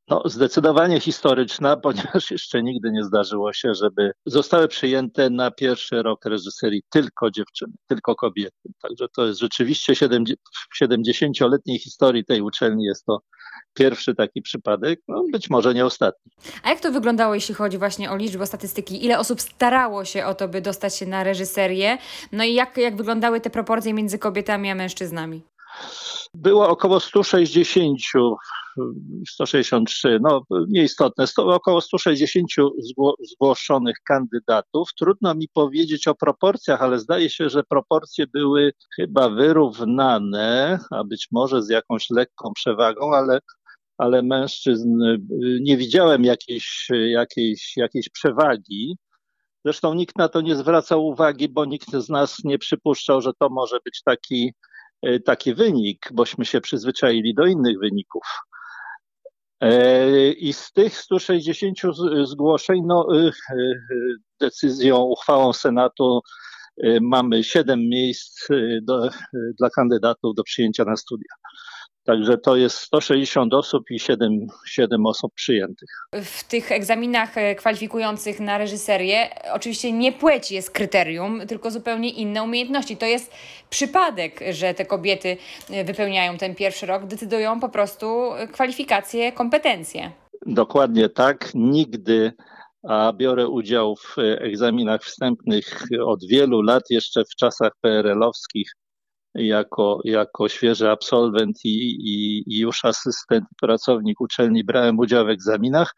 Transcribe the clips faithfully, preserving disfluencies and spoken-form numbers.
No, zdecydowanie historyczna, ponieważ jeszcze nigdy nie zdarzyło się, żeby zostały przyjęte na pierwszy rok reżyserii tylko dziewczyny, tylko kobiety. Także to jest rzeczywiście w siedemdziesięcioletniej historii tej uczelni jest to pierwszy taki przypadek, no być może nie ostatni. A jak to wyglądało, jeśli chodzi właśnie o liczbę, o statystyki? Ile osób starało się o to, by dostać się na reżyserię? No i jak, jak wyglądały te proporcje między kobietami a mężczyznami? Było około sto sześćdziesiąt, sto sześćdziesiąt trzy, no nieistotne, sto, około sto sześćdziesiąt zgło, zgłoszonych kandydatów. Trudno mi powiedzieć o proporcjach, ale zdaje się, że proporcje były chyba wyrównane, a być może z jakąś lekką przewagą, ale, ale mężczyzn nie widziałem jakiejś, jakiejś, jakiejś przewagi. Zresztą nikt na to nie zwracał uwagi, bo nikt z nas nie przypuszczał, że to może być taki taki wynik, bośmy się przyzwyczaili do innych wyników. I z tych stu sześćdziesięciu zgłoszeń, no, decyzją, uchwałą Senatu mamy siedem miejsc do, dla kandydatów do przyjęcia na studia. Także to jest sto sześćdziesiąt osób i siedem, siedem osób przyjętych. W tych egzaminach kwalifikujących na reżyserię oczywiście nie płeć jest kryterium, tylko zupełnie inne umiejętności. To jest przypadek, że te kobiety wypełniają ten pierwszy rok, decydują po prostu kwalifikacje, kompetencje. Dokładnie tak. Nigdy, a biorę udział w egzaminach wstępnych od wielu lat, jeszcze w czasach P R L-owskich, jako, jako świeży absolwent i, i, i już asystent, pracownik uczelni brałem udział w egzaminach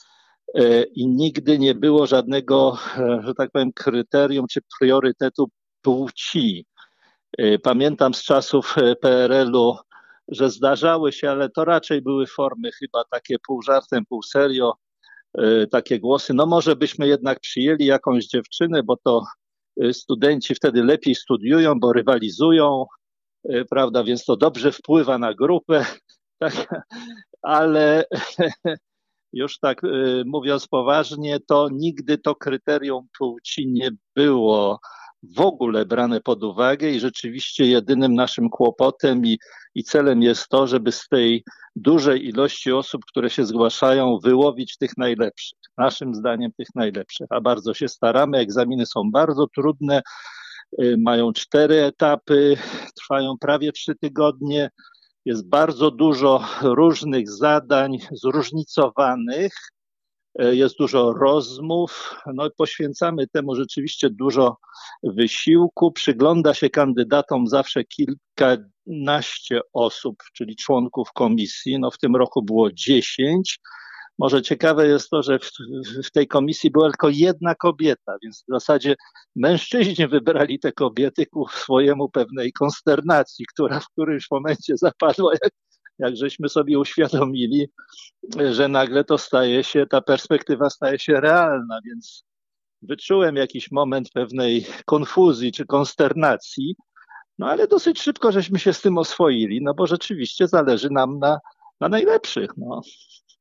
i nigdy nie było żadnego, że tak powiem, kryterium czy priorytetu płci. Pamiętam z czasów P R L-u, że zdarzały się, ale to raczej były formy chyba takie pół żartem, pół serio, takie głosy, no może byśmy jednak przyjęli jakąś dziewczynę, bo to studenci wtedy lepiej studiują, bo rywalizują, prawda, więc to dobrze wpływa na grupę, tak, ale już tak mówiąc poważnie, to nigdy to kryterium płci nie było w ogóle brane pod uwagę i rzeczywiście jedynym naszym kłopotem i, i celem jest to, żeby z tej dużej ilości osób, które się zgłaszają, wyłowić tych najlepszych. Naszym zdaniem tych najlepszych, a bardzo się staramy. Egzaminy są bardzo trudne, mają cztery etapy, trwają prawie trzy tygodnie. Jest bardzo dużo różnych zadań, zróżnicowanych. Jest dużo rozmów, no poświęcamy temu rzeczywiście dużo wysiłku. Przygląda się kandydatom zawsze kilkanaście osób, czyli członków komisji. No w tym roku było dziesięć. Może ciekawe jest to, że w, w tej komisji była tylko jedna kobieta, więc w zasadzie mężczyźni wybrali te kobiety ku swojemu pewnej konsternacji, która w którymś momencie zapadła, jak, jak żeśmy sobie uświadomili, że nagle to staje się, ta perspektywa staje się realna, więc wyczułem jakiś moment pewnej konfuzji czy konsternacji, no ale dosyć szybko żeśmy się z tym oswoili, no bo rzeczywiście zależy nam na, na najlepszych. No.